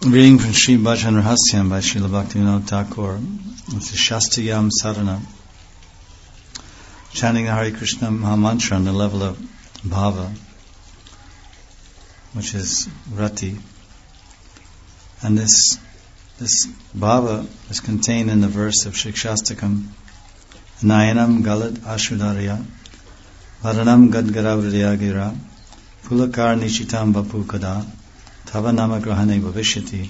Reading from Sri Bhajan Rahasyam by Srila Bhaktivinoda Thakur. It's a Shastiyam Sadhana. Chanting the Hare Krishna Mahamantra on the level of Bhava, which is Rati. And this Bhava is contained in the verse of Shikshastakam. Nayanam Galad Ashudarya Varanam Gadgaravriya Gira Pulakar Nishitam Bapukada Tava Namagrahane Bhavishyati.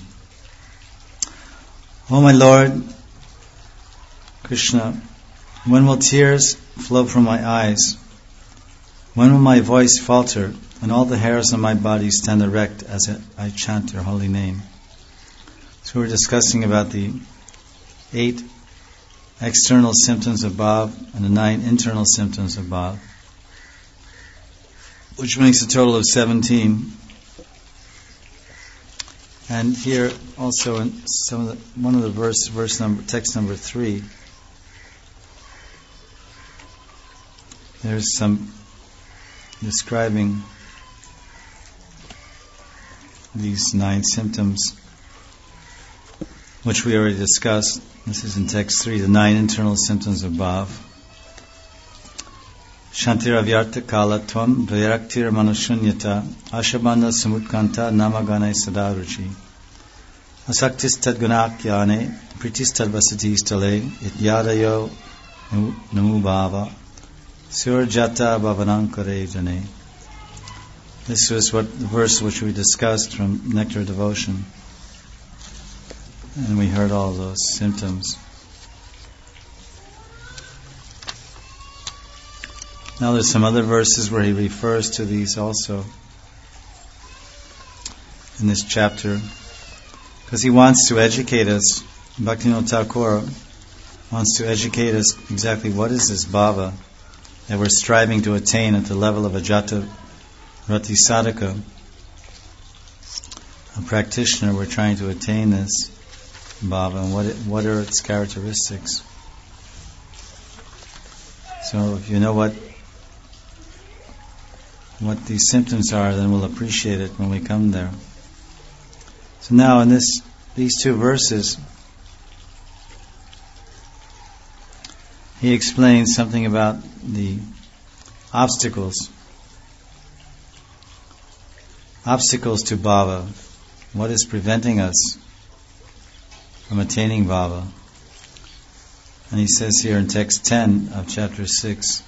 O my Lord Krishna, when will tears flow from my eyes? When will my voice falter and all the hairs on my body stand erect as I chant your holy name? So we're discussing about the 8 external symptoms of Bhav and the 9 internal symptoms of Bhav, which makes a total of 17. And here also in one of the text number 3, there's some describing these 9 symptoms, which we already discussed. This is in text 3, the 9 internal symptoms of Bhav. Shantiravyartha kalatvam vairaktir manushunyata ashabandha samutkanta namagane sadaruchi asaktis tadgunakyane pritistar vasati stale ityadayo namubhava surjata bhavanankare jane. This was the verse which we discussed from Nectar Devotion, and we heard all those symptoms. Now there's some other verses where he refers to these also in this chapter, because he wants to educate us. Bhaktivinoda Thakur wants to educate us exactly what is this bhava that we're striving to attain at the level of a Jata Rati Sadhaka, a practitioner. We're trying to attain this bhava, and what are its characteristics. So if you know what these symptoms are, then we'll appreciate it when we come there. So now in these 2 verses, he explains something about the obstacles to bhava. What is preventing us from attaining bhava? And he says here in text 10 of chapter 6,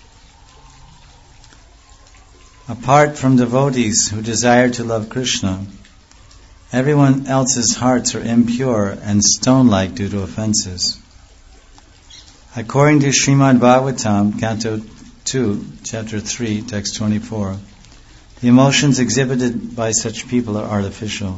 apart from devotees who desire to love Krishna, everyone else's hearts are impure and stone-like due to offenses. According to Srimad Bhagavatam, Canto 2, Chapter 3, Text 24, the emotions exhibited by such people are artificial.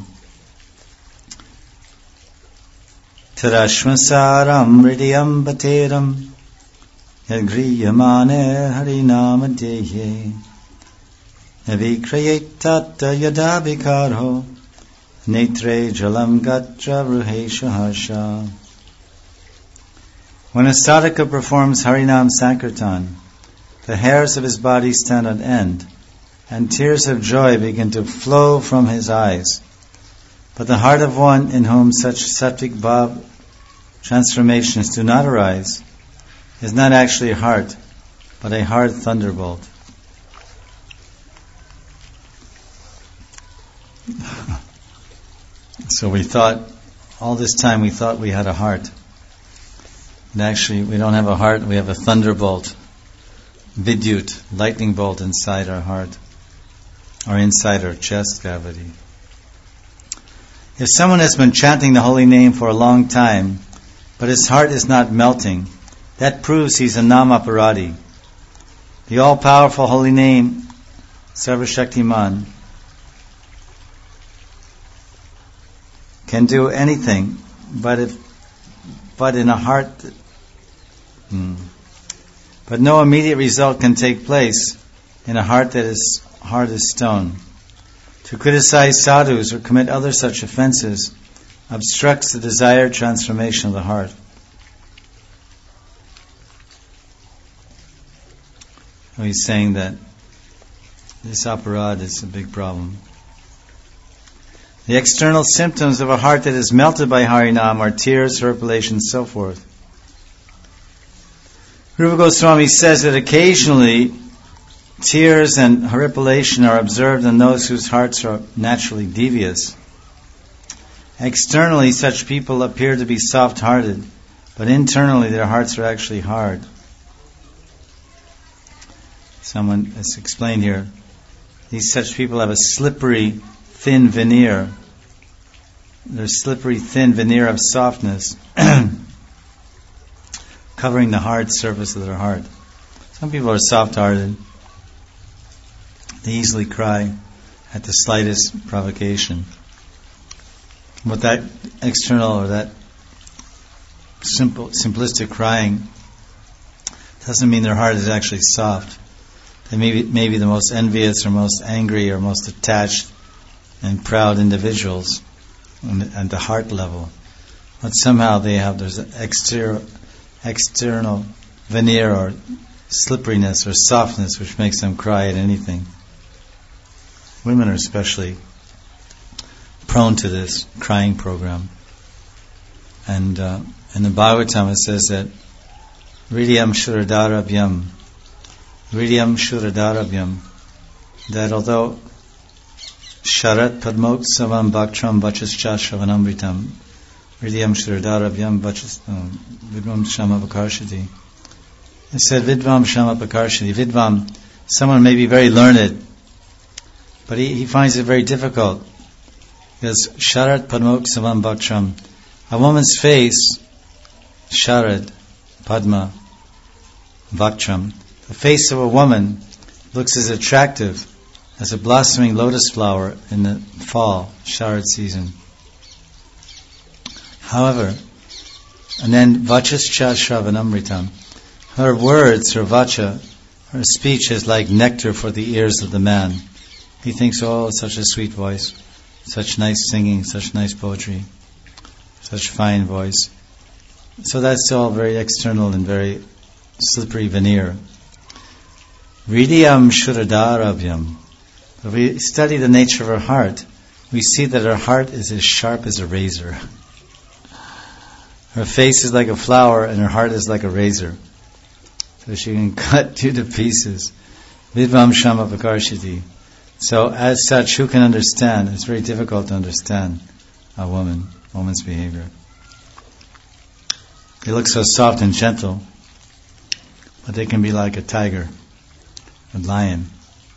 Tarashvasaram hridayam bateram yadgriyamane harinama deye Navikrayetata yada vikaro netre jalam gatra ruhesha harsha. When a sadhaka performs Harinam Sankirtan, the hairs of his body stand on end, and tears of joy begin to flow from his eyes. But the heart of one in whom such sattvic bhav transformations do not arise is not actually a heart, but a hard thunderbolt. So all this time we thought we had a heart. And actually we don't have a heart, we have a thunderbolt, vidyut, lightning bolt inside our heart, or inside our chest cavity. If someone has been chanting the holy name for a long time, but his heart is not melting, that proves he's a namaparadi. The all-powerful holy name, Sarvashaktiman, can do anything, but in a heart, but no immediate result can take place in a heart that is hard as stone. To criticize sadhus or commit other such offenses obstructs the desired transformation of the heart. So he's saying that this aparad is a big problem. The external symptoms of a heart that is melted by Harinam are tears, horripilation, and so forth. Rupa Goswami says that occasionally tears and horripilation are observed in those whose hearts are naturally devious. Externally, such people appear to be soft-hearted, but internally their hearts are actually hard. Someone has explained here, such people have a slippery, thin veneer. Their slippery, thin veneer of softness covering the hard surface of their heart. Some people are soft-hearted. They easily cry at the slightest provocation. But that external or that simplistic crying doesn't mean their heart is actually soft. They may be the most envious or most angry or most attached and proud individuals at the heart level. But somehow there's an external veneer or slipperiness or softness which makes them cry at anything. Women are especially prone to this crying program. And in the Bhagavatam it says that Hridayam Shuradharabhyam, that although Sharat Padmoksavam Bhaktram Vachascha Shravanamritam Hridayam Shuradharabhyam Vidvam Shama Pakarshati. It said Vidvam Shama Pakarshati. Vidvam, someone may be very learned, but he finds it very difficult. Because Sharat Padmoksavam Bhaktram, a woman's face, Sharad, Padma, Bhaktram, the face of a woman looks as attractive as a blossoming lotus flower in the fall, Sharad season. However, and then Vachascha Shravanamritam, her words, her vacha, her speech is like nectar for the ears of the man. He thinks, oh, such a sweet voice, such nice singing, such nice poetry, such fine voice. So that's all very external and very slippery veneer. Hridayam Shuradharabhyam. If we study the nature of her heart, we see that her heart is as sharp as a razor. Her face is like a flower and her heart is like a razor. So she can cut you to pieces. Vidvam Shama Pakarshati. So as such, who can understand? It's very difficult to understand a woman's behavior. They look so soft and gentle, but they can be like a tiger, a lion.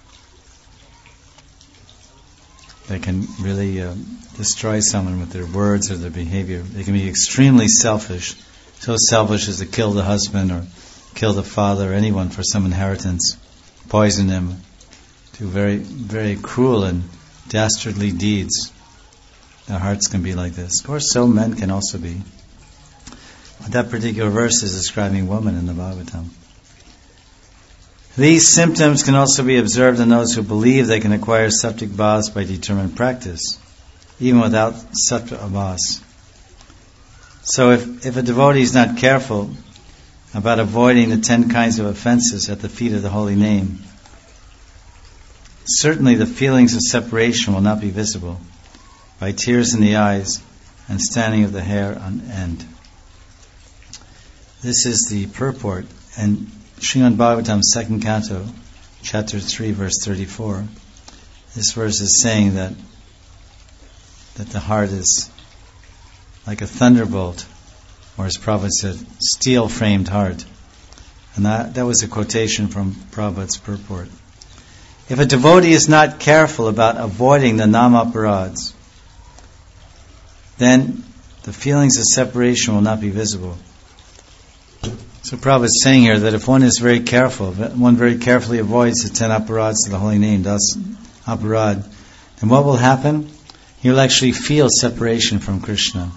They can really destroy someone with their words or their behavior. They can be extremely selfish, so selfish as to kill the husband or kill the father or anyone for some inheritance, poison him, do very, very cruel and dastardly deeds. Their hearts can be like this. Of course, so men can also be. But that particular verse is describing women in the Bhagavatam. These symptoms can also be observed in those who believe they can acquire saptic bhavas by determined practice, even without sattva abhas. So if a devotee is not careful about avoiding the 10 kinds of offenses at the feet of the holy name, certainly the feelings of separation will not be visible by tears in the eyes and standing of the hair on end. This is the purport. And Srimad Bhagavatam, 2nd Canto, Chapter 3, verse 34. This verse is saying that the heart is like a thunderbolt, or as Prabhupada said, steel-framed heart. And that was a quotation from Prabhupada's purport. If a devotee is not careful about avoiding the nama-aparads, then the feelings of separation will not be visible. So Prabhupada is saying here that if one is very careful, one very carefully avoids the 10 aparads of the holy name, das aparad, then what will happen? He will actually feel separation from Krishna.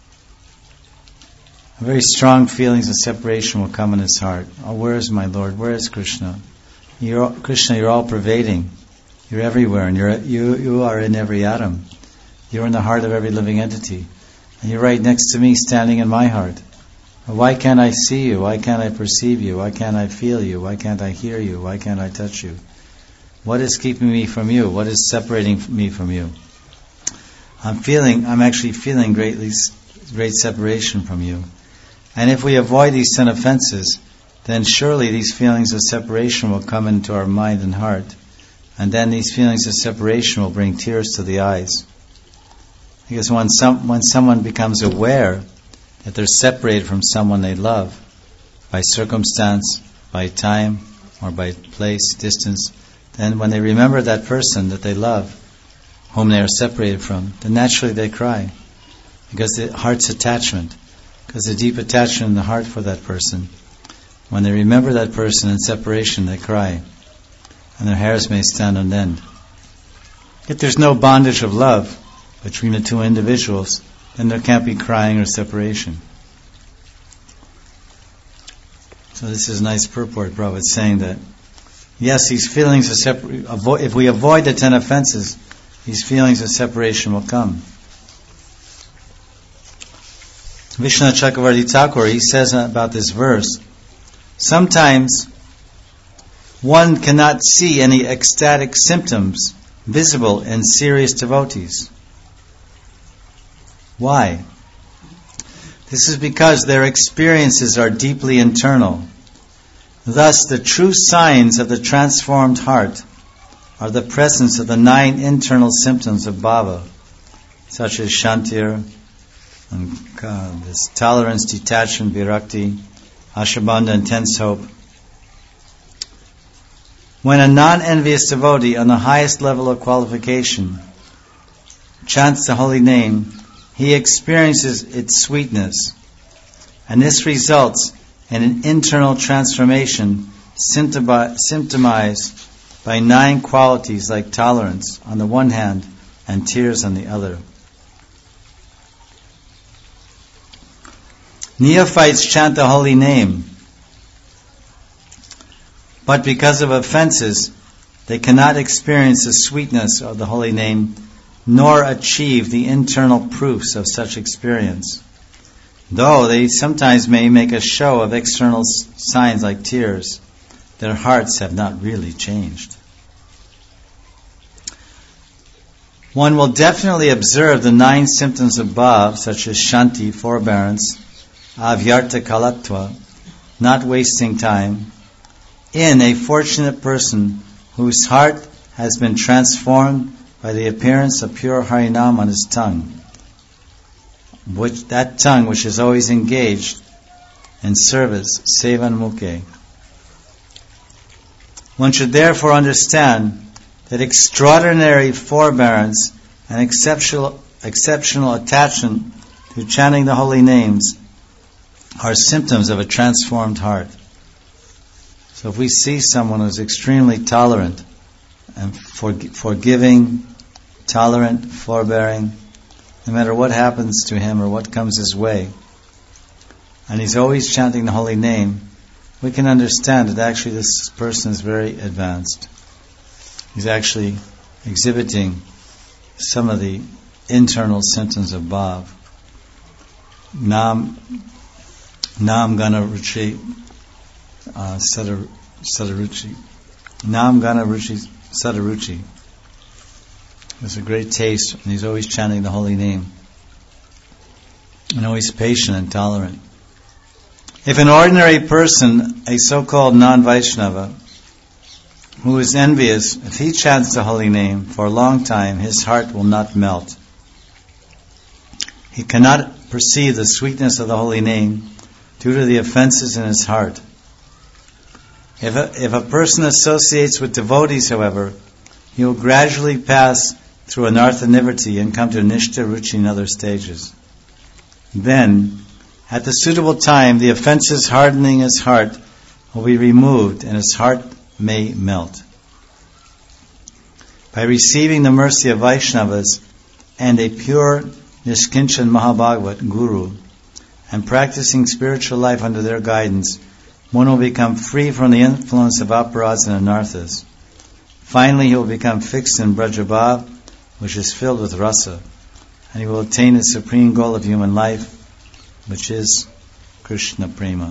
Very strong feelings of separation will come in his heart. Oh, where is my Lord? Where is Krishna? Krishna, you're all pervading. You're everywhere, and you are in every atom. You're in the heart of every living entity. And you're right next to me, standing in my heart. Why can't I see you? Why can't I perceive you? Why can't I feel you? Why can't I hear you? Why can't I touch you? What is keeping me from you? What is separating me from you? I'm actually feeling great separation from you. And if we avoid these 10 offenses, then surely these feelings of separation will come into our mind and heart. And then these feelings of separation will bring tears to the eyes. Because when someone becomes aware that they're separated from someone they love, by circumstance, by time, or by place, distance, then when they remember that person that they love, whom they are separated from, then naturally they cry. Because the heart's attachment, because the deep attachment in the heart for that person, when they remember that person in separation, they cry, and their hairs may stand on end. If there's no bondage of love between the two individuals, then there can't be crying or separation. So this is a nice purport. Prabhupada's saying that, yes, these feelings of separation, if we avoid the 10 offenses, these feelings of separation will come. Vishnu Chakravarti Thakur, he says about this verse, sometimes one cannot see any ecstatic symptoms visible in serious devotees. Why? This is because their experiences are deeply internal. Thus, the true signs of the transformed heart are the presence of the 9 internal symptoms of bhava, such as shantir, and this tolerance, detachment, virakti, ashabandha, intense hope. When a non-envious devotee on the highest level of qualification chants the holy name, he experiences its sweetness, and this results in an internal transformation symptomized by 9 qualities like tolerance on the one hand and tears on the other. Neophytes chant the holy name, but because of offenses, they cannot experience the sweetness of the holy name, nor achieve the internal proofs of such experience. Though they sometimes may make a show of external signs like tears, their hearts have not really changed. One will definitely observe the 9 symptoms of bhav, such as shanti, forbearance, avyarta kalatva, not wasting time, in a fortunate person whose heart has been transformed by the appearance of pure Harinam on his tongue, that tongue which is always engaged in service, sevan mukhe. One should therefore understand that extraordinary forbearance and exceptional attachment to chanting the holy names are symptoms of a transformed heart. So if we see someone who's extremely tolerant and forgiving, tolerant, forbearing, no matter what happens to him or what comes his way, and he's always chanting the holy name, we can understand that actually this person is very advanced. He's actually exhibiting some of the internal symptoms of bhav. Nam Gana Ruchi Sadaruchi. Nam Gana Ruchi Sadaruchi. There's a great taste, and he's always chanting the holy name. And always patient and tolerant. If an ordinary person, a so-called non-Vaishnava, who is envious, if he chants the holy name for a long time, his heart will not melt. He cannot perceive the sweetness of the holy name due to the offenses in his heart. If a person associates with devotees, however, he will gradually pass through anartha nivritti and come to nishta, ruchi, and other stages. Then, at the suitable time, the offenses hardening his heart will be removed and his heart may melt. By receiving the mercy of Vaishnavas and a pure Nishkinchan Mahabhagavat Guru and practicing spiritual life under their guidance, one will become free from the influence of aparads and anarthas. Finally, he will become fixed in Brajabhav, which is filled with rasa, and he will attain the supreme goal of human life, which is Krishna Prema.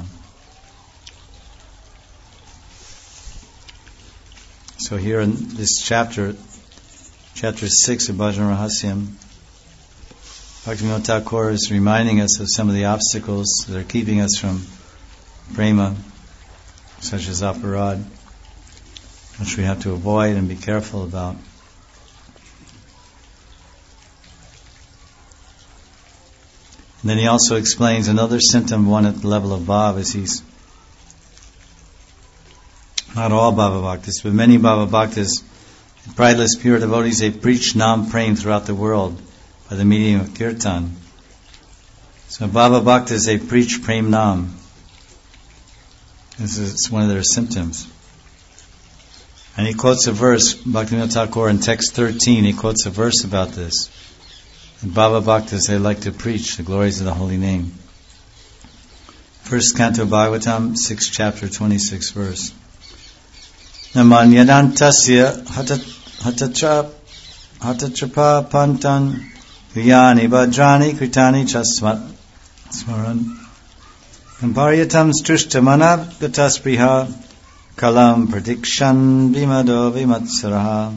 So here in this chapter 6 of Bhajan Rahasyam, Bhaktivinoda Thakur is reminding us of some of the obstacles that are keeping us from prema, such as aparad, which we have to avoid and be careful about. And then he also explains another symptom, one at the level of bhava, is he's not all Bhava Bhaktas, but many Bhava Bhaktas, prideless pure devotees, they preach Nam Prem throughout the world by the medium of Kirtan. So Bhava Bhaktas, they preach Prem Nam. This is one of their symptoms. And he quotes a verse, Bhaktivinoda Thakur in text 13, he quotes a verse about this. And Bhava Bhaktas, they like to preach the glories of the holy name. First Canto Bhagavatam, 6th chapter, 26th verse. Namanyadantasya hatatrapa pantan viyani bhadrani kritani chasmaran kamparyatam strishtamana gataspriha kalam pradikshan vimado vimatsaraha.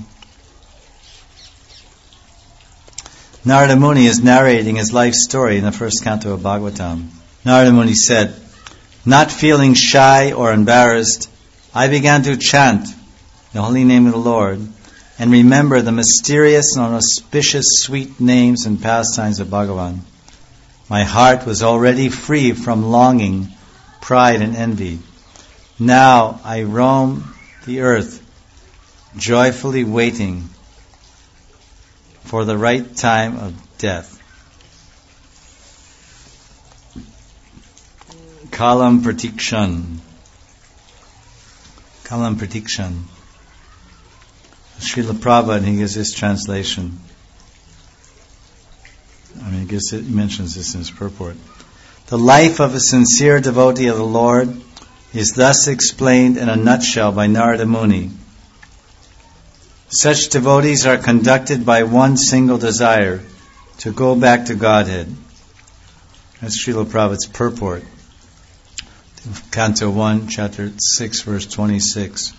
Narada Muni is narrating his life story in the first canto of Bhagavatam. Narada Muni said, "Not feeling shy or embarrassed, I began to chant the holy name of the Lord and remember the mysterious and auspicious sweet names and pastimes of Bhagavan. My heart was already free from longing, pride and envy. Now I roam the earth, joyfully waiting for the right time of death." Kalam Pratikshan. Kalam Pratikshan. Srila Prabhupada, he gives this translation. He mentions this in his purport. The life of a sincere devotee of the Lord is thus explained in a nutshell by Narada Muni. Such devotees are conducted by one single desire, to go back to Godhead. That's Srila Prabhupada's purport. Canto 1, chapter 6, verse 26.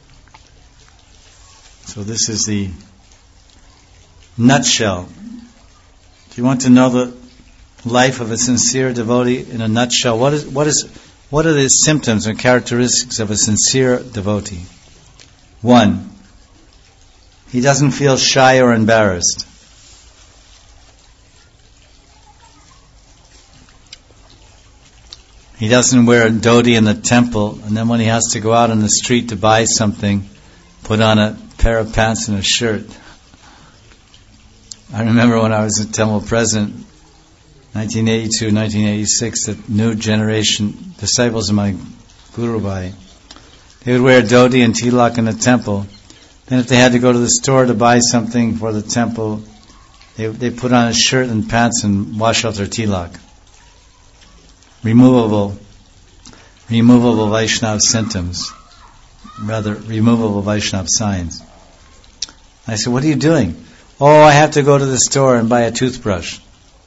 So this is the nutshell. If you want to know the life of a sincere devotee in a nutshell, what are the symptoms and characteristics of a sincere devotee? 1, he doesn't feel shy or embarrassed. He doesn't wear a dhoti in the temple, and then when he has to go out on the street to buy something, put on a pair of pants and a shirt. I remember when I was a temple president, 1982, 1986, the new generation disciples of my Guru Bhai, they would wear dhoti and tilak in the temple. Then if they had to go to the store to buy something for the temple, they put on a shirt and pants and wash off their tilak. Removable Vaishnava symptoms, rather removable Vaishnava signs. I said, "What are you doing?" "Oh, I have to go to the store and buy a toothbrush."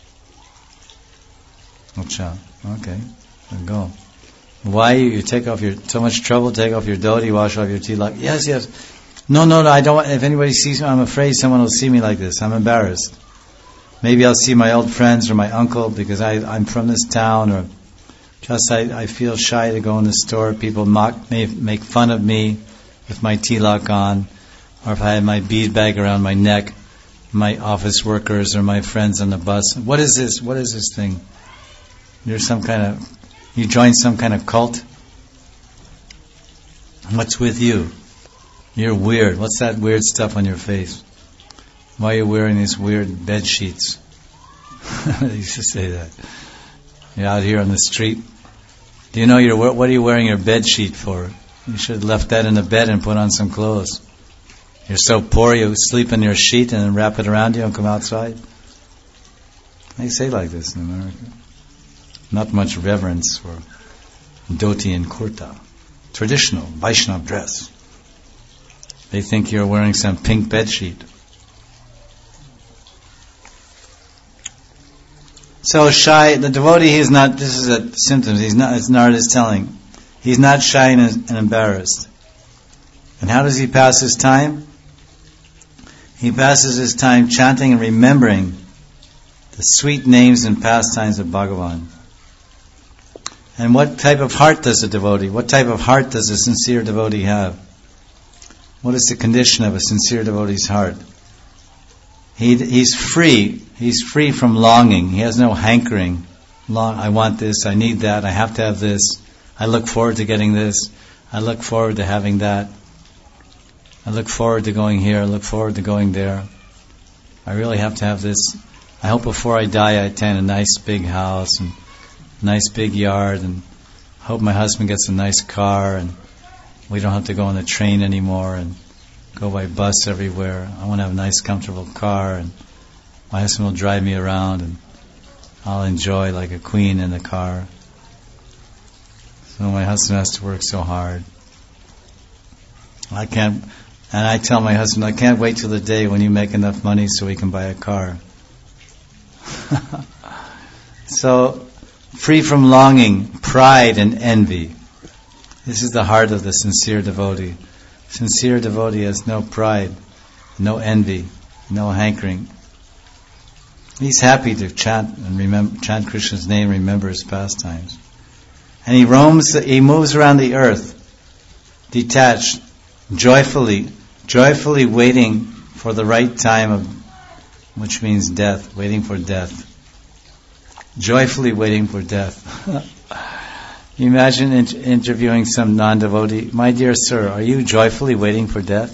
Okay, then go. Why you take off so much trouble, take off your dhoti, wash off your tilak? Yes. No, I don't want, if anybody sees me, I'm afraid someone will see me like this. I'm embarrassed. Maybe I'll see my old friends or my uncle because I'm from this town, or just I feel shy to go in the store. People make fun of me with my tilak on, or if I have my bead bag around my neck, my office workers or my friends on the bus. What is this? What is this thing? You join some kind of cult? What's with you? You're weird. What's that weird stuff on your face? Why are you wearing these weird bed sheets? They used to say that. You're out here on the street. Do you know what are you wearing your bed sheet for? You should have left that in the bed and put on some clothes. You're so poor you sleep in your sheet and then wrap it around you and come outside. They say like this in America. Not much reverence for dhoti and kurta. Traditional Vaishnava dress. They think you're wearing some pink bed sheet. So shy, the devotee is not, this is a symptom, he's not, as Narada is telling, he's not shy and embarrassed. And how does he pass his time? He passes his time chanting and remembering the the sweet names and pastimes of Bhagavan. And what type of heart does a devotee, what type of heart does a sincere devotee have? What is the condition of a sincere devotee's heart? He's free. He's free from longing. He has no hankering. I want this, I need that, I have to have this. I look forward to getting this. I look forward to having that. I look forward to going here. I look forward to going there. I really have to have this. I hope before I die I attain a nice big house and a nice big yard, and I hope my husband gets a nice car and we don't have to go on the train anymore and go by bus everywhere. I want to have a nice comfortable car, and my husband will drive me around and I'll enjoy like a queen in the car. So my husband has to work so hard. I tell my husband, I can't wait till the day when you make enough money so we can buy a car. So, free from longing, pride and envy. This is the heart of the sincere devotee. Sincere devotee has no pride, no envy, no hankering. He's happy to chant and chant Krishna's name, remember his pastimes. And he moves around the earth, detached, joyfully waiting for the right time which means death, waiting for death. Joyfully waiting for death. You imagine interviewing some non-devotee. My dear sir, are you joyfully waiting for death?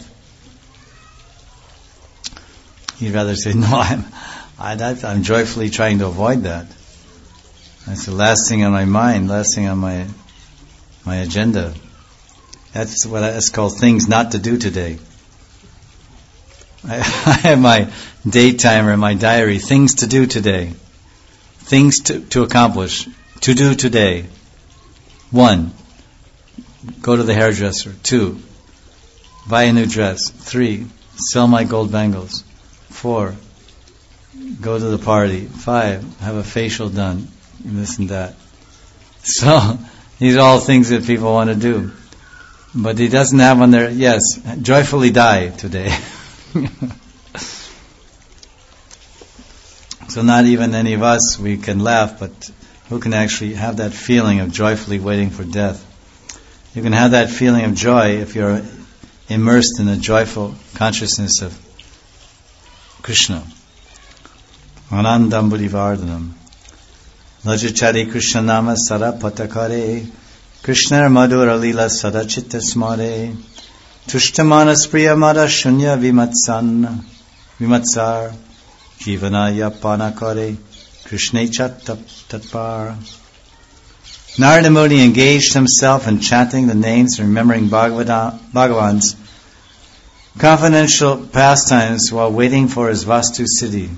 He'd rather say, no, I'm joyfully trying to avoid that. That's the last thing on my mind, last thing on my agenda. That's called things not to do today. I have my day timer in my diary, things to do today. Things to accomplish, to do today. 1, go to the hairdresser. 2, buy a new dress. 3, sell my gold bangles. 4, go to the party. 5, have a facial done. And this and that. So, these are all things that people want to do. But he doesn't have on there, yes, joyfully die today. So not even any of us, we can laugh, but who can actually have that feeling of joyfully waiting for death? You can have that feeling of joy if you're immersed in the joyful consciousness of Krishna. Anandam Buddhivardhanam. Lajachari Krishna Nama Sara Patakare Krishna Madhura Lila Sadachitta Smare Tushtamana Priya Mada Shunya Vimatsar Jivanaya Panakare Krishna Chat Tatpar. Narada Muni engaged himself in chanting the names and remembering Bhagavan's confidential pastimes while waiting for his Vastu Siddhi.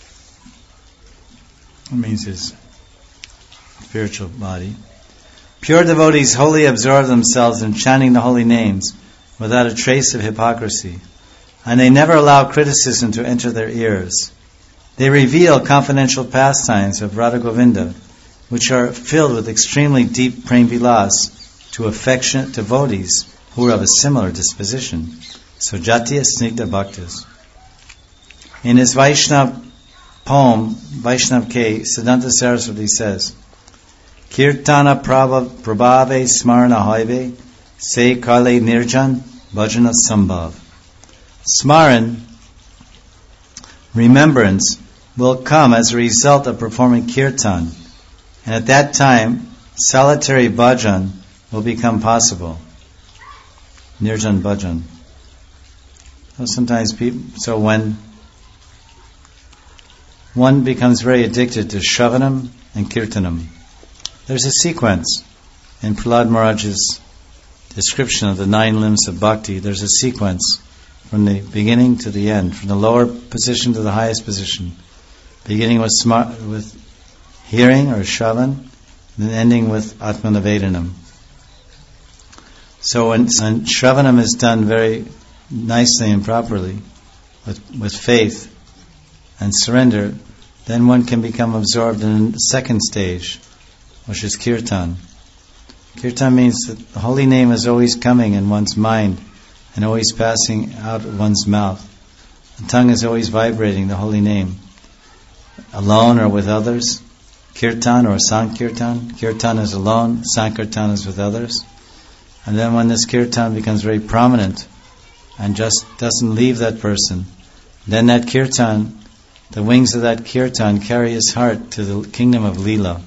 That means his spiritual body. Pure devotees wholly absorb themselves in chanting the holy names without a trace of hypocrisy, and they never allow criticism to enter their ears. They reveal confidential pastimes of Radha Govinda, which are filled with extremely deep prem vilas to affectionate devotees who are of a similar disposition. So Jatiya Snigdha Bhaktas. In his Vaishnav poem, Vaishnav K, Siddhanta Saraswati says, Kirtana prabhave smarna haive se kale nirjan bhajana sambhav. Smaran, remembrance, will come as a result of performing kirtan, and at that time solitary bhajan will become possible. Nirjan bhajan. So when one becomes very addicted to Shravanam and Kirtanam, there's a sequence in Prahlad Maharaj's description of the 9 limbs of bhakti. There's a sequence from the beginning to the end, from the lower position to the highest position, beginning with hearing or Shravan, and then ending with Atmanavedanam. So when Shravanam is done very nicely and properly, with faith and surrender, then one can become absorbed in the second stage, which is Kirtan. Kirtan means that the holy name is always coming in one's mind and always passing out of one's mouth. The tongue is always vibrating the holy name. alone or with others. Kirtan or Sankirtan. Kirtan is alone, Sankirtan is with others. And then when this Kirtan becomes very prominent and just doesn't leave that person, then that Kirtan, the wings of that Kirtan carry his heart to the kingdom of Leela.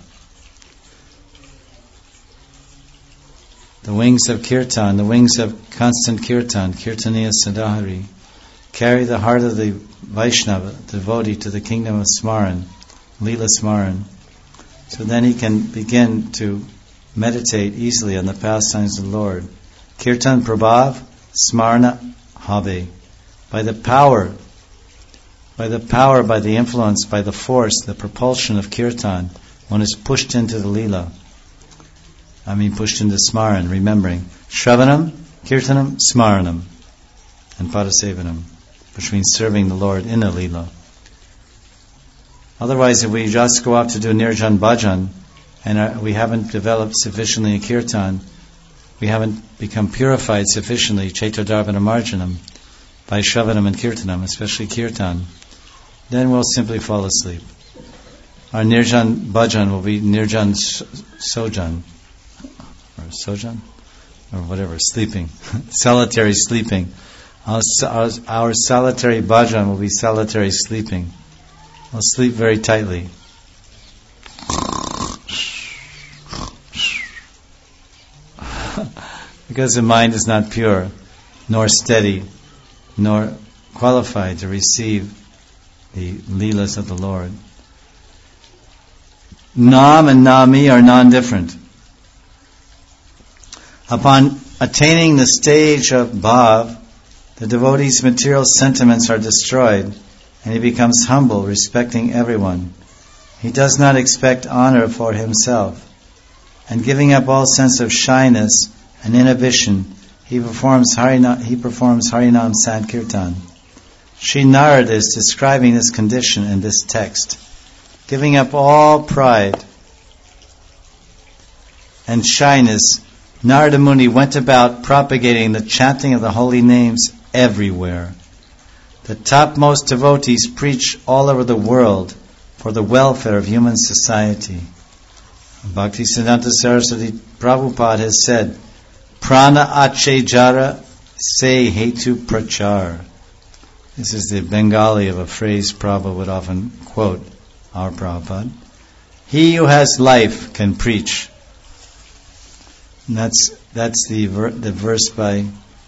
The wings of Kirtan, the wings of constant Kirtan, Kirtaniya Sadahari, carry the heart of the Vaishnava, the devotee, to the kingdom of Smaran, Leela Smaran. So then he can begin to meditate easily on the pastimes of the Lord. Kirtan Prabhav, Smarna Habe. By the power, by the influence, by the force, the propulsion of Kirtan, one is pushed into the Leela. Pushed into Smaran, remembering. Shravanam, Kirtanam, Smaranam, and Padasevanam, which means serving the Lord in a Leela. Otherwise, if we just go out to do Nirjan Bhajan, and we haven't developed sufficiently a Kirtan, we haven't become purified sufficiently, Chaitodharvana Marjanam, by Shravanam and Kirtanam, especially Kirtan, then we'll simply fall asleep. Our Nirjan Bhajan will be Nirjan Sojan, or Sojan, or whatever, sleeping, solitary sleeping. Our solitary bhajan will be solitary sleeping. We'll sleep very tightly. Because the mind is not pure, nor steady, nor qualified to receive the leelas of the Lord. Nam and Nami are non-different. Upon attaining the stage of Bhav, the devotee's material sentiments are destroyed, and he becomes humble, respecting everyone. He does not expect honor for himself, and giving up all sense of shyness and inhibition, he performs Harinam Sankirtan. Sri Narad is describing this condition in this text. Giving up all pride and shyness, Narada Muni went about propagating the chanting of the holy names everywhere. The topmost devotees preach all over the world for the welfare of human society. Bhaktisiddhanta Saraswati Prabhupada has said, Prana ache jara se hetu prachar. This is the Bengali of a phrase Prabhupada would often quote, our Prabhupada. He who has life can preach. And that's the verse by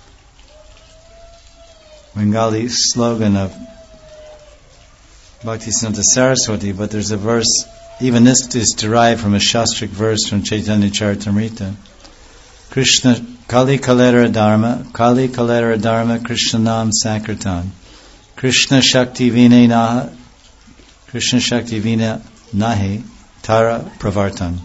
Bengali slogan of Bhaktisiddhanta Saraswati, but there's a verse, even this is derived from a Shastric verse from Chaitanya Charitamrita. Krishna Kali Kalera Dharma, Krishna Nam Sankirtan, Krishna Shakti Vina Nahi, Tara Pravartan.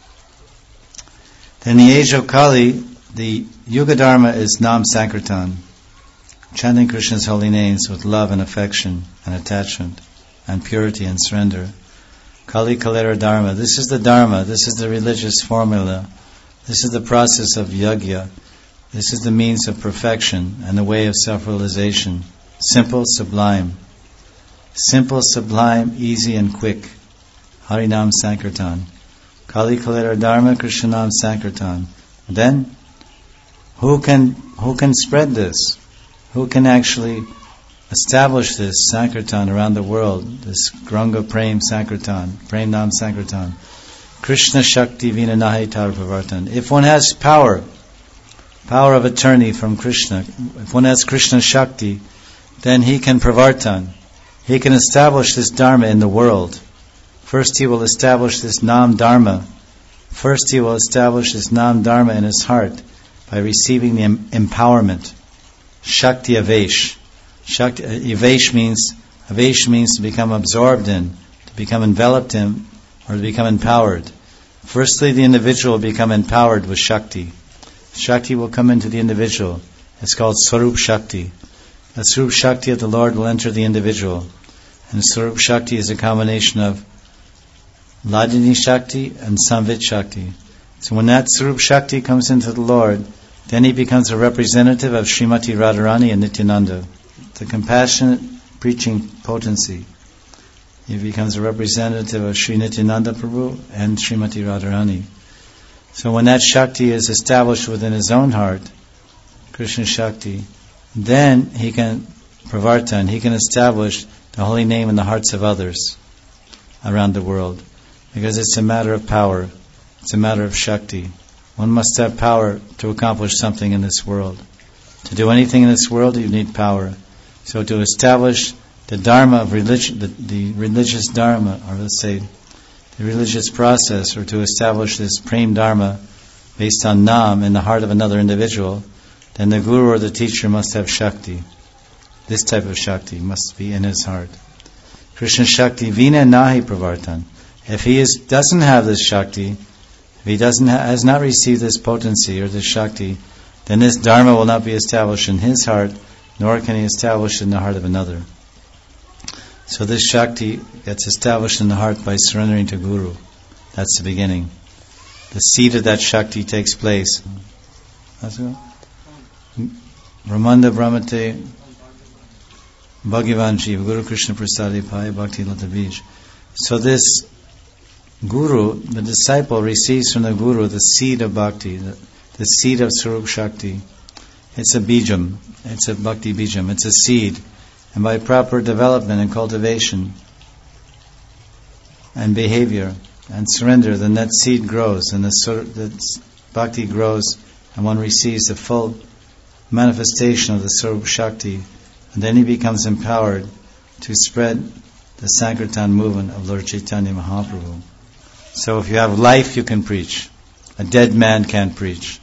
In the age of Kali, the Yuga Dharma is Nam Sankirtan, chanting Krishna's holy names with love and affection and attachment and purity and surrender. Kali Kalera Dharma. This is the Dharma. This is the religious formula. This is the process of yajna. This is the means of perfection and the way of self-realization. Simple, sublime. Simple, sublime, easy and quick. Harinam Sankirtan. Kali Kalera Dharma, Krishna Nam Sankirtan. Then, who can spread this? Who can actually establish this Sankirtan around the world? This Granga Prem Sankirtan, Prem Nam Sankirtan. Krishna Shakti Vina Nahi Tar Pravartan. If one has power of attorney from Krishna, if one has Krishna Shakti, then he can pravartan. He can establish this Dharma in the world. First he will establish this Nam Dharma. First he will establish this Nam Dharma in his heart by receiving the empowerment. Shakti Avesh. Shakti Avesh means to become absorbed in, to become enveloped in, or to become empowered. Firstly, the individual will become empowered with Shakti. Shakti will come into the individual. It's called Swarup Shakti. The Swarup Shakti of the Lord will enter the individual. And Swarup Shakti is a combination of Ladini Shakti and Samvit Shakti. So when that Swarup Shakti comes into the Lord, then he becomes a representative of Srimati Radharani and Nityananda, the compassionate preaching potency. he becomes a representative of Sri Nityananda Prabhu and Srimati Radharani. So when that Shakti is established within his own heart, Krishna Shakti, then he can pravartan, he can establish the holy name in the hearts of others around the world. Because it's a matter of power. It's a matter of Shakti. One must have power to accomplish something in this world. To do anything in this world, you need power. So to establish the dharma of religion, the religious dharma, or let's say the religious process, or to establish this prem dharma based on nam in the heart of another individual, then the guru or the teacher must have Shakti. This type of Shakti must be in his heart. Krishna Shakti vina nahi pravartan. If he doesn't have this Shakti, if he has not received this potency or this Shakti, then this dharma will not be established in his heart, nor can he establish it in the heart of another. So this Shakti gets established in the heart by surrendering to Guru. That's the beginning. The seed of that Shakti takes place. Ramanda Brahmate Bhagavan Shiva Guru Krishna Prasadi Pai Bhakti Lata Bij. So this Guru, the disciple, receives from the Guru the seed of Bhakti, the seed of Swarup Shakti. It's a bijam, it's a Bhakti bijam, it's a seed. And by proper development and cultivation and behavior and surrender, then that seed grows and the Bhakti grows, and one receives the full manifestation of the Swarup Shakti, and then he becomes empowered to spread the Sankirtan movement of Lord Chaitanya Mahaprabhu. So if you have life, you can preach. A dead man can't preach.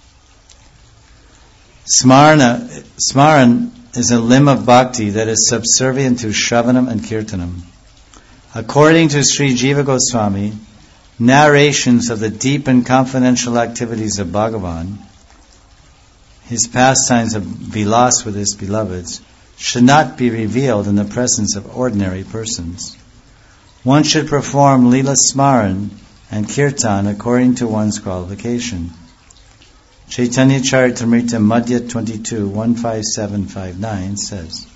Smaran is a limb of bhakti that is subservient to Shravanam and Kirtanam. According to Sri Jiva Goswami, narrations of the deep and confidential activities of Bhagavan, his pastimes of vilas with his beloveds, should not be revealed in the presence of ordinary persons. One should perform Lila Smaran and Kirtan according to one's qualification. Chaitanya Charitamrita Madhya 22, 15759 says,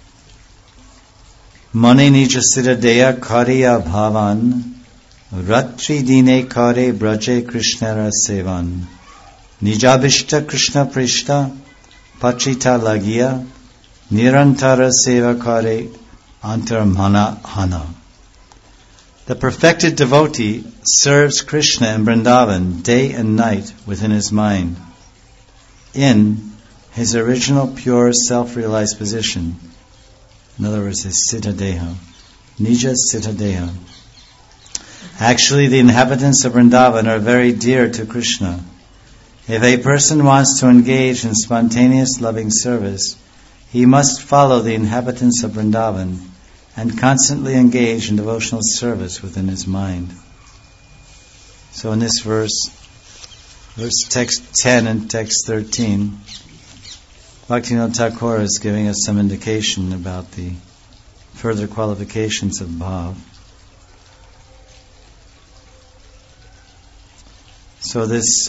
Mane nija siddhadeya karya bhavan ratri dine kare braje krishnara sevan nijabhishta krishna prishta pachita lagiya nirantara seva kare antarmana hana. The perfected devotee serves Krishna in Vrindavan day and night within his mind, in his original pure self-realized position. In other words, his Siddha Deha, Nija Siddha Deha. Actually, the inhabitants of Vrindavan are very dear to Krishna. If a person wants to engage in spontaneous loving service, he must follow the inhabitants of Vrindavan and constantly engage in devotional service within his mind. So in this verse text 10 and text 13, Bhaktivinoda Thakur is giving us some indication about the further qualifications of bhav. So this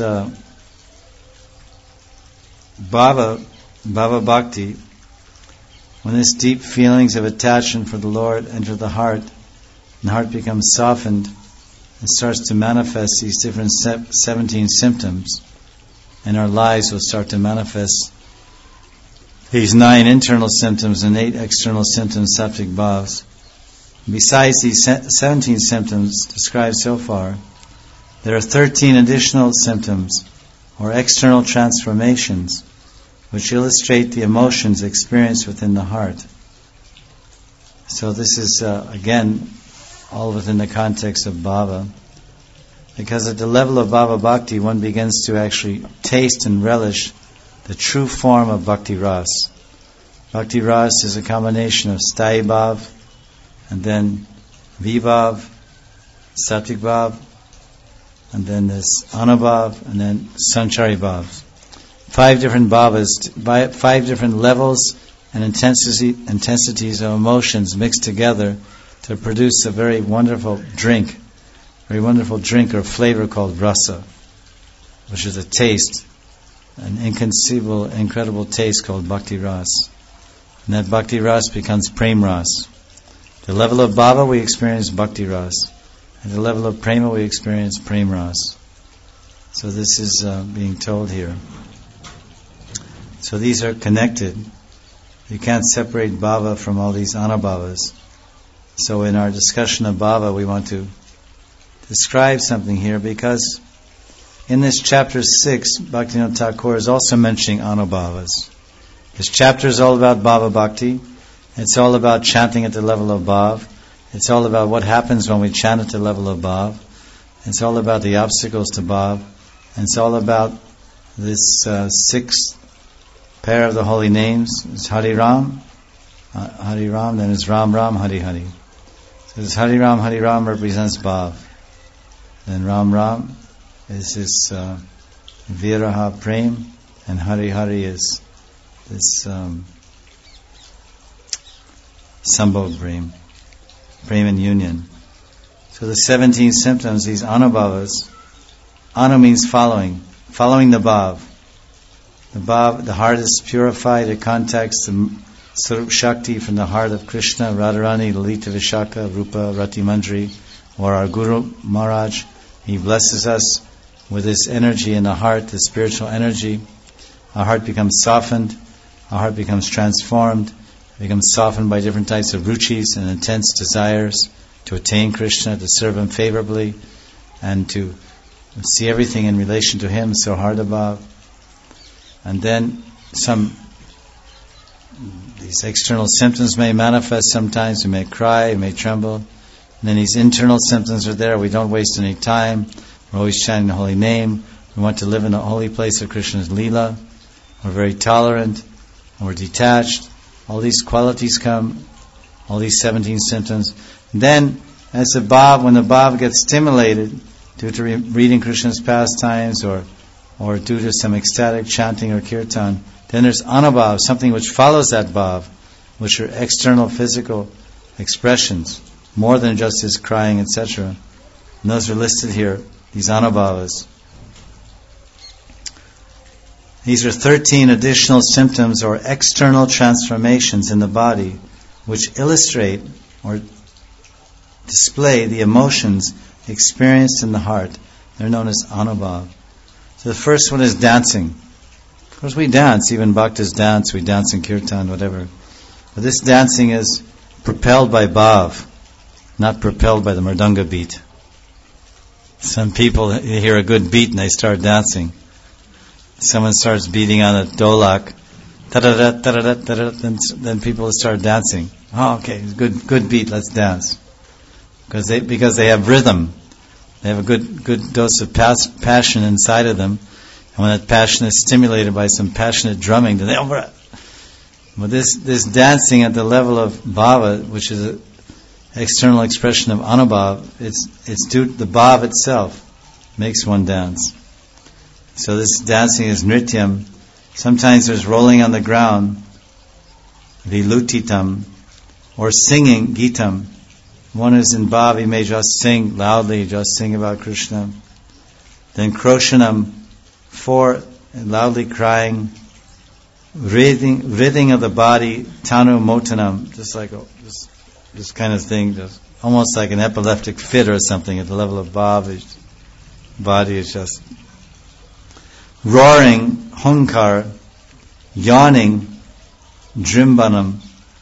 bhava bhakti, when these deep feelings of attachment for the Lord enter the heart, and the heart becomes softened and starts to manifest these different 17 symptoms, and our lives will start to manifest these 9 internal symptoms and 8 external symptoms, sattvic bhavs. Besides these 17 symptoms described so far, there are 13 additional symptoms or external transformations which illustrate the emotions experienced within the heart. So this is, again, all within the context of bhava. Because at the level of bhava bhakti, one begins to actually taste and relish the true form of bhakti ras. Bhakti ras is a combination of sthayi bhav, and then vibhav, sattvic bhav, and then this anubhav, and then sanchari bhavs. 5 different bhavas, 5 different levels and intensities of emotions mixed together to produce a very wonderful drink or flavor called rasa, which is a taste, an inconceivable, incredible taste called bhakti ras. And that bhakti ras becomes prem ras. At the level of bhava, we experience bhakti ras. At the level of prema, we experience prem ras. So this is being told here. So these are connected. You can't separate bhava from all these anubhavas. So in our discussion of bhava, we want to describe something here, because in this chapter 6, Bhaktivinoda Thakur is also mentioning anubhavas. This chapter is all about bhava bhakti. It's all about chanting at the level of bhav. It's all about what happens when we chant at the level of bhav. It's all about the obstacles to bhav. And it's all about this sixth pair of the holy names. It's Hari Ram, then it's Ram Ram, Hari Hari. So this Hari Ram represents bhav. Then Ram Ram is this Viraha Prem, and Hari Hari is this Sambhog Prem and union. So the 17 symptoms, these anubhavas. Anu means following the bhav. The heart is purified. It contacts the Sarup Shakti from the heart of Krishna, Radharani, Lalita Vishaka, Rupa, Rati Mandri, or our Guru Maharaj. He blesses us with this energy in the heart, the spiritual energy. Our heart becomes softened. Our heart becomes transformed. It becomes softened by different types of ruchis and intense desires to attain Krishna, to serve Him favorably, and to see everything in relation to Him, so hard above. And then these external symptoms may manifest sometimes. We may cry, we may tremble. And then these internal symptoms are there. We don't waste any time. We're always chanting the holy name. We want to live in the holy place of Krishna's Leela. We're very tolerant, and we're detached. All these qualities come, all these 17 symptoms. And then, when the bhav gets stimulated due to reading Krishna's pastimes or due to some ecstatic chanting or kirtan, then there's anubhav, something which follows that bhav, which are external physical expressions, more than just his crying, etc. And those are listed here, these anubhavas. These are 13 additional symptoms or external transformations in the body which illustrate or display the emotions experienced in the heart. They're known as anubhav. So the first one is dancing. Of course we dance, even bhaktas dance, we dance in kirtan, whatever. But this dancing is propelled by bhav, not propelled by the mridanga beat. Some people hear a good beat and they start dancing. Someone starts beating on a dolak, then people start dancing. Oh, okay, good beat, let's dance. Because they have rhythm. They have a good dose of passion inside of them. And when that passion is stimulated by some passionate drumming, then but this dancing at the level of bhava, which is an external expression of anubhav, it's due to the bhav itself makes one dance. So this dancing is nrityam. Sometimes there's rolling on the ground, vilutitam, or singing, gitam. One is in bhav, he may just sing loudly, just sing about Krishna. Then kroshanam, 4, loudly crying, writhing of the body, tanu motanam, just like this kind of thing, just almost like an epileptic fit or something at the level of bhav. Body is just roaring, hunkar, yawning, drimbanam.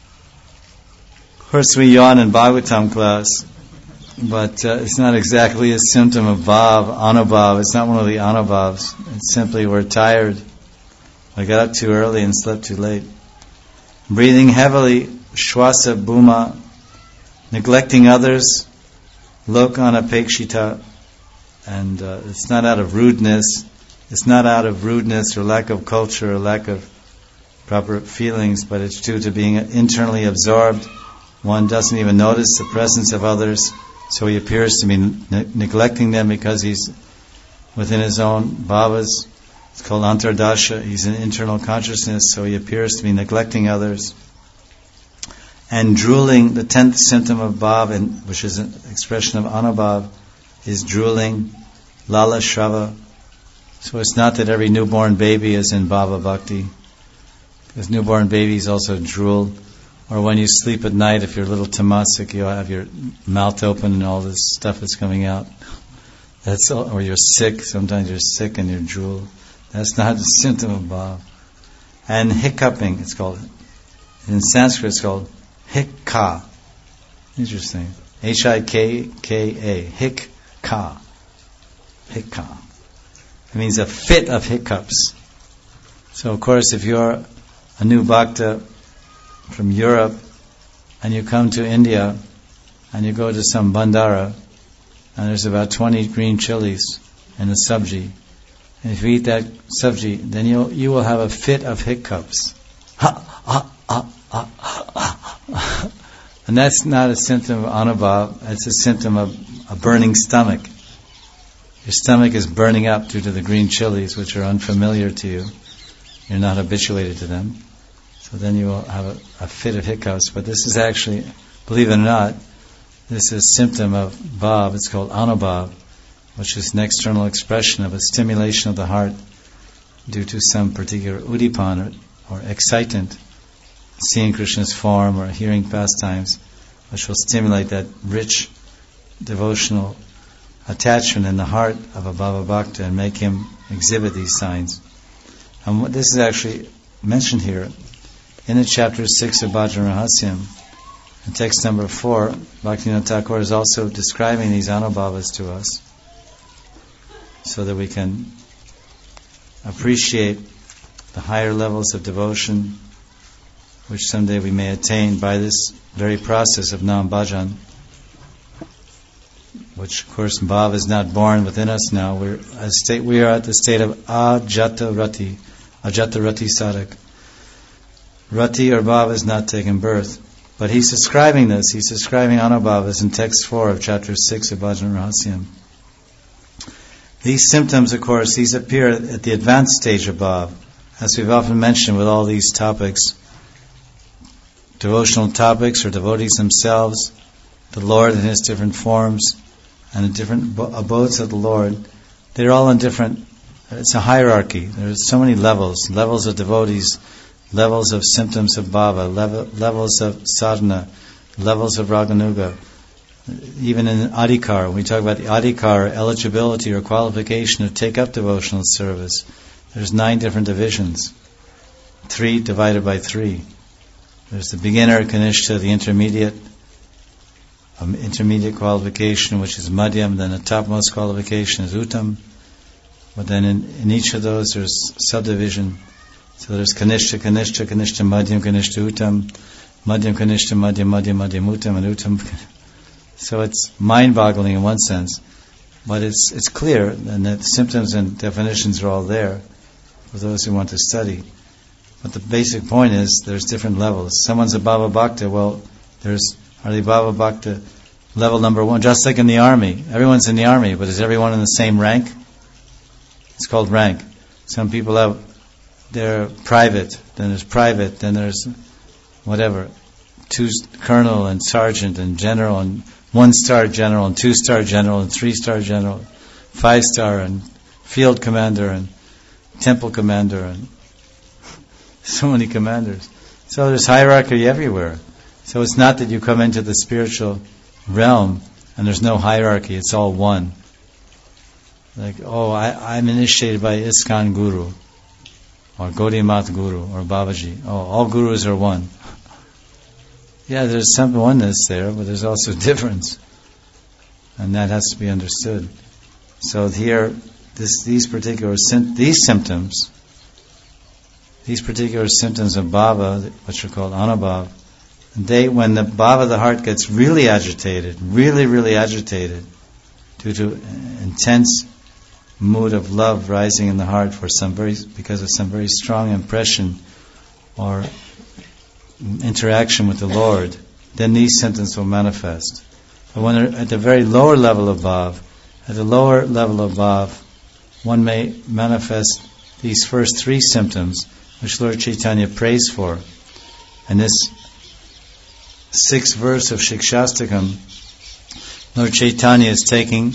Of course we yawn in Bhagavatam class, but it's not exactly a symptom of bhav, anubhav. It's not one of the anubhavs. It's simply we're tired. I got up too early and slept too late. Breathing heavily, shwasa bhuma, neglecting others, lokanapekshita, and it's not out of rudeness. It's not out of rudeness or lack of culture or lack of proper feelings, but it's due to being internally absorbed. One doesn't even notice the presence of others, so he appears to be neglecting them because he's within his own bhavas. It's called antardasha. He's in internal consciousness, so he appears to be neglecting others. And drooling, the 10th symptom of bhav, which is an expression of anubhav, is drooling, lala shrava. So it's not that every newborn baby is in bhava bhakti, because newborn babies also drool. Or when you sleep at night, if you're a little tamasic, you'll have your mouth open and all this stuff is coming out. That's all. Or you're sick. Sometimes you're sick and you drool. That's not a symptom of bhav. And hiccuping, it's called. In Sanskrit, it's called hikka. Interesting. H-I-K-K-A. Hikka. Hikka. It means a fit of hiccups. So, of course, if you're a new bhakta from Europe and you come to India and you go to some bandara and there's about 20 green chilies in the sabji, and if you eat that sabji, then you will have a fit of hiccups. And that's not a symptom of anubhav, it's a symptom of a burning stomach. Your stomach is burning up due to the green chilies, which are unfamiliar to you. You're not habituated to them. So then you will have a fit of hiccups. But this is actually, believe it or not, this is a symptom of bhav. It's called anubhav, which is an external expression of a stimulation of the heart due to some particular udipan or excitant, seeing Krishna's form or hearing pastimes, which will stimulate that rich devotional attachment in the heart of a Bhava Bhakta and make him exhibit these signs. And this is actually mentioned here in the chapter 6 of Bhajan Rahasyam. In text number 4, Bhaktivinoda Thakur is also describing these anubhavas to us so that we can appreciate the higher levels of devotion which someday we may attain by this very process of Nam Bhajan, which of course bhav is not born within us now. We are at the state of ajata rati sadak. Rati or bhav is not taken birth. But he's describing this. He's describing anubhavas in text 4 of chapter 6 of Bhajan Rahasyam. These symptoms, of course, these appear at the advanced stage of bhav. As we've often mentioned with all these topics, devotional topics or devotees themselves, the Lord in His different forms, and the different abodes of the Lord, they're all in different, it's a hierarchy. There's so many levels of devotees, levels of symptoms of bhava, levels of sadhana, levels of raganuga. Even in adhikar, when we talk about the adhikar, eligibility or qualification to take up devotional service, there's 9 different divisions. 3 divided by 3. There's the beginner, kanishta, the intermediate qualification, which is madhyam, then the topmost qualification is uttam. But then in each of those there's subdivision. So there's kanishta, madhyam, kanishta, uttam, madhyam, kanishta, madhyam, uttam, and uttam. So it's mind-boggling in one sense, but it's clear, and the symptoms and definitions are all there for those who want to study. But the basic point is there's different levels. Someone's a Bhava Bhakta, well, are they Bhava Bhakta level number 1? Just like in the army. Everyone's in the army, but is everyone in the same rank? It's called rank. Some people they're private, then there's whatever, 2 colonel and sergeant and general and 1-star general and 2-star general and 3-star general, 5-star and field commander and temple commander and so many commanders. So there's hierarchy everywhere. So it's not that you come into the spiritual realm and there's no hierarchy, it's all one. Like, I'm initiated by ISKCON Guru or Gaudiya Math Guru or Babaji. All gurus are one. Yeah, there's some oneness there, but there's also difference. And that has to be understood. So here, these particular symptoms of bhava, which are called anubhav, when the bhava of the heart gets really agitated, really agitated, due to intense mood of love rising in the heart because of some very strong impression or interaction with the Lord, then these symptoms will manifest. But when they're at the very lower level of bhav, one may manifest these first 3 symptoms, which Lord Chaitanya prays for. And this 6th verse of Shikshastakam, Lord Chaitanya is taking,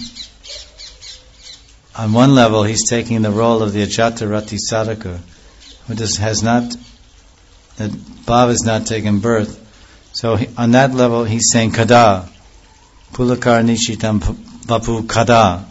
on one level, he's taking the role of the Ajata Rati Sadhaka, that bhav has not taken birth, So on that level, he's saying kada, pulakar nishitam vapu kada,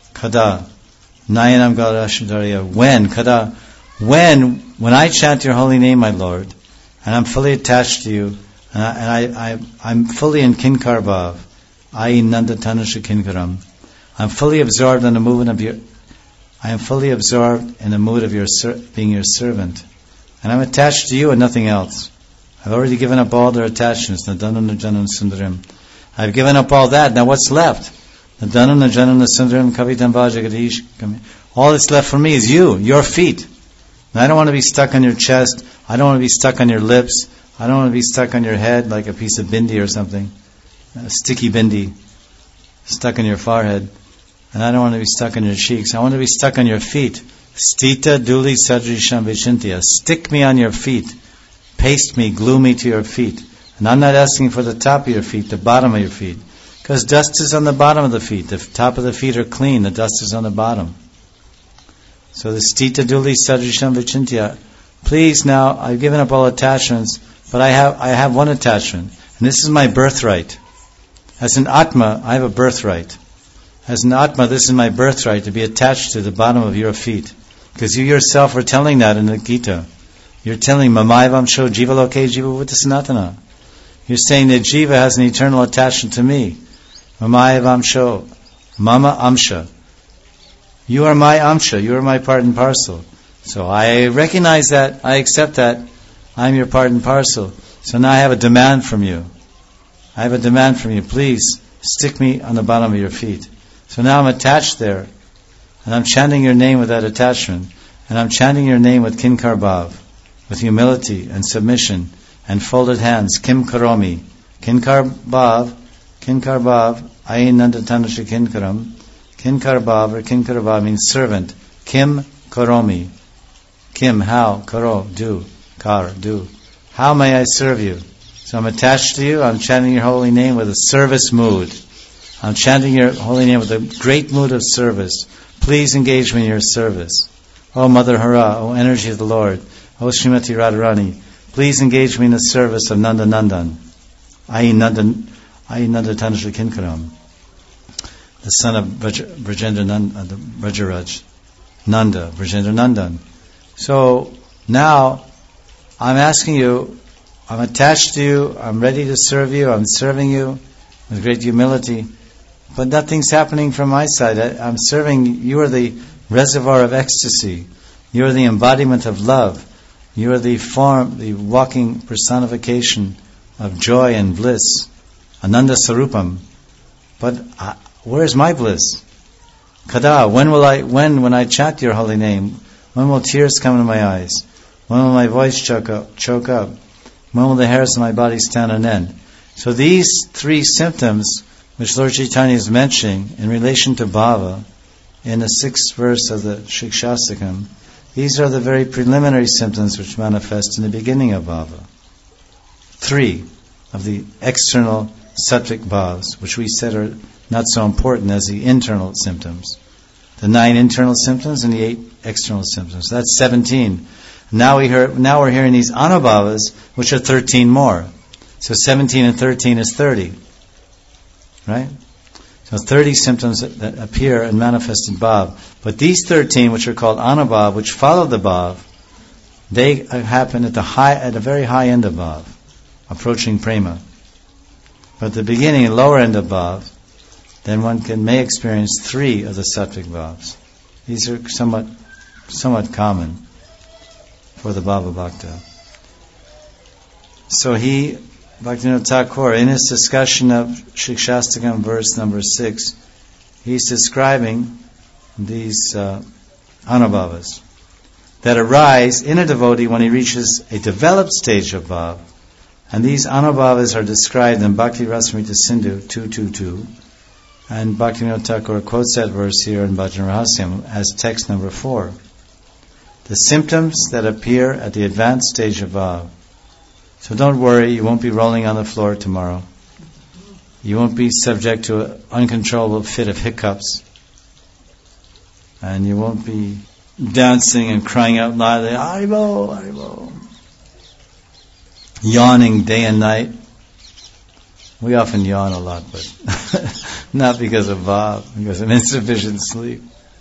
nayanam galashadarya. When kada, when I chant your holy name, my Lord, and I'm fully attached to you, and I'm fully in kinkar bhav, i.e. nanda tanusha kinkaram. I'm fully absorbed in the movement of your. I am fully absorbed in the mood of your being your servant, and I'm attached to you and nothing else. I've already given up all their attachments. Nadanam najanam sundarim. I've given up all that. Now what's left? Nadanam najanam sundarim kavitam vajagadish. All that's left for me is you, your feet. And I don't want to be stuck on your chest. I don't want to be stuck on your lips. I don't want to be stuck on your head like a piece of bindi or something, a sticky bindi stuck on your forehead. And I don't want to be stuck on your cheeks. I want to be stuck on your feet. Stita duli sadrisham vichintiya. Stick me on your feet. Paste me, glue me to your feet. And I'm not asking for the top of your feet, the bottom of your feet. Because dust is on the bottom of the feet. The top of the feet are clean. The dust is on the bottom. So the stita duli sadrisham vichintiya. Please now, I've given up all attachments, but I have one attachment. And this is my birthright. As an Atma, I have a birthright. As an Atma, this is my birthright, to be attached to the bottom of your feet. Because you yourself are telling that in the Gita. You're telling Mamayvam Sho Jiva Loke Jiva Vutta Sanatana. You're saying that Jiva has an eternal attachment to me. Mamayvam Sho. Mama Amsha. You are my Amsha. You are my part and parcel. So I recognize that. I accept that. I'm your part and parcel. So now I have a demand from you. I have a demand from you. Please stick me on the bottom of your feet. So now I'm attached there, and I'm chanting your name with that attachment, and I'm chanting your name with kinkar bhav, with humility and submission and folded hands. Kim karomi, kinkar bhav, ayin nanda tanusha kinkaram. Kinkar bhav or kinkar bhav means servant. Kim karomi, kim how, karo do, kar do. How may I serve you? So I'm attached to you. I'm chanting your holy name with a service mood. I'm chanting your holy name with a great mood of service. Please engage me in your service. O Mother Hara, O energy of the Lord, O Srimati Radharani, please engage me in the service of Nanda Nandan, i.e. Nanda Tanusha Kinkaram, the son of Brajendra Nanda, Brajaraj, Nanda, Brajendra Nandan. So now I'm asking you, I'm attached to you, I'm ready to serve you, I'm serving you with great humility. But nothing's happening from my side. I'm serving, you are the reservoir of ecstasy. You are the embodiment of love. You are the form, the walking personification of joy and bliss. Ananda Sarupam. But where's my bliss? Kada, when I chant your holy name, when will tears come into my eyes? When will my voice choke up? When will the hairs of my body stand on end? So these three symptoms which Lord Chaitanya is mentioning in relation to bhava, in the 6th verse of the Shikshastakam, these are the very preliminary symptoms which manifest in the beginning of bhava. 3 of the external sattvic bhavas, which we said are not so important as the internal symptoms. The 9 internal symptoms and the 8 external symptoms. That's 17. Now we're hearing these anubhavas, which are 13 more. So 17 and 13 is 30. Right? So 30 symptoms that appear and manifest in bhav. But these 13, which are called anubhav, which follow the bhav, they happen at the very high end of bhav, approaching prema. But at the beginning, lower end of bhav, then one may experience 3 of the sattvic bhavs. These are somewhat common for the Bhava Bhakta. So Bhaktivinoda Thakur, in his discussion of Shikshastakam verse number 6, he's describing these anubhavas that arise in a devotee when he reaches a developed stage of bhav. And these anubhavas are described in Bhakti Rasamrita Sindhu 222. And Bhaktivinoda Thakur quotes that verse here in Bhajan Rahasyam as text number 4. The symptoms that appear at the advanced stage of bhav. So don't worry, you won't be rolling on the floor tomorrow. You won't be subject to an uncontrollable fit of hiccups. And you won't be dancing and crying out loudly, Haribo, Haribo. Yawning day and night. We often yawn a lot, but not because of bhav, because of insufficient sleep.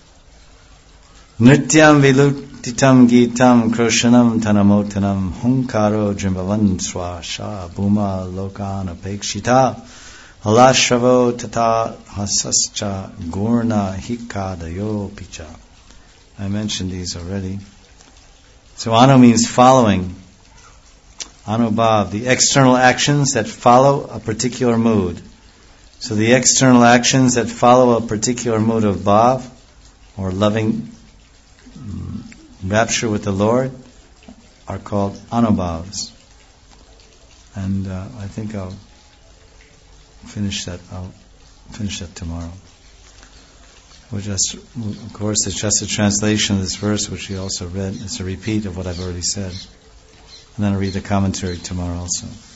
Nrityam vilutitam gitam kroshanam tanamotanam hunkaro jimbavan swasha bhuma lokan apekshita halashavo tata hasascha gurna hikadayo picha. I mentioned these already. So anu means following. Anubhav, the external actions that follow a particular mood. So the external actions that follow a particular mood of bhav, or loving rapture with the Lord, are called anubhavs. And I think I'll finish that tomorrow. Of course, it's just a translation of this verse, which we also read. It's a repeat of what I've already said. And then I'll read the commentary tomorrow also.